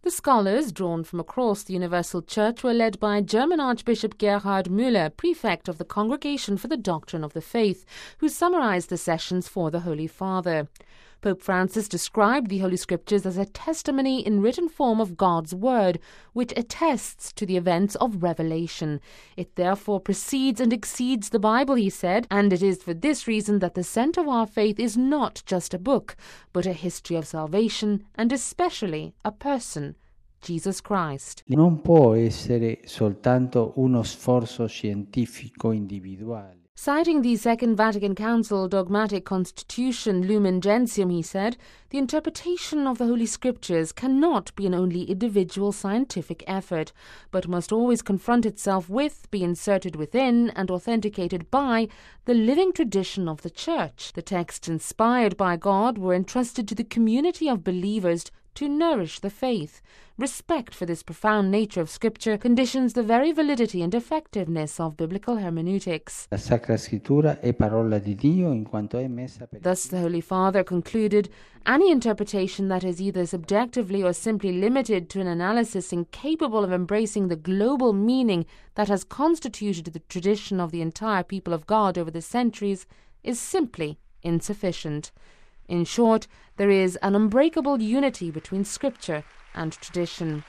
The scholars, drawn from across the Universal Church, were led by German Archbishop Gerhard Müller, prefect of the Congregation for the Doctrine of the Faith, who summarized the sessions for the Holy Father. Pope Francis described the Holy Scriptures as a testimony in written form of God's Word, which attests to the events of revelation. It therefore precedes and exceeds the Bible, he said, and it is for this reason that the centre of our faith is not just a book, but a history of salvation, and especially a person, Jesus Christ. Non può essere soltanto uno sforzo scientifico individuale. Citing the Second Vatican Council dogmatic constitution Lumen Gentium, he said, the interpretation of the Holy Scriptures cannot be an only individual scientific effort, but must always confront itself with, be inserted within, and authenticated by the living tradition of the Church. The texts inspired by God were entrusted to the community of believers to nourish the faith. Respect for this profound nature of Scripture conditions the very validity and effectiveness of biblical hermeneutics. La Sacra Scrittura è parola di Dio in quanto è messa per... Thus the Holy Father concluded, any interpretation that is either subjectively or simply limited to an analysis incapable of embracing the global meaning that has constituted the tradition of the entire people of God over the centuries is simply insufficient. In short, there is an unbreakable unity between Scripture and tradition.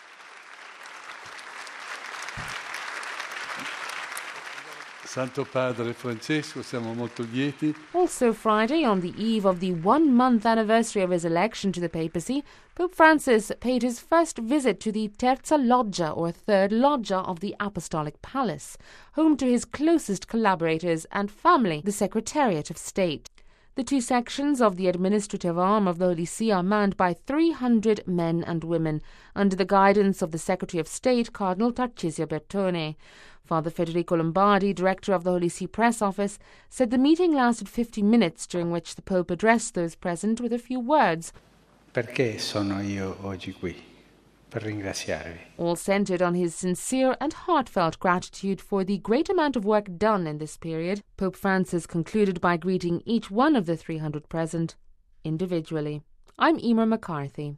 Santo Padre Francesco, siamo molto lieti. Also Friday, on the eve of the 1-month anniversary of his election to the papacy, Pope Francis paid his first visit to the Terza Loggia, or Third Loggia, of the Apostolic Palace, home to his closest collaborators and family, the Secretariat of State. The two sections of the administrative arm of the Holy See are manned by 300 men and women, under the guidance of the Secretary of State, Cardinal Tarcisio Bertone. Father Federico Lombardi, director of the Holy See Press Office, said the meeting lasted 50 minutes, during which the Pope addressed those present with a few words. Perché sono io oggi qui? Per ringraziarvi. All centered on his sincere and heartfelt gratitude for the great amount of work done in this period. Pope Francis concluded by greeting each one of the 300 present individually. I'm Emer McCarthy.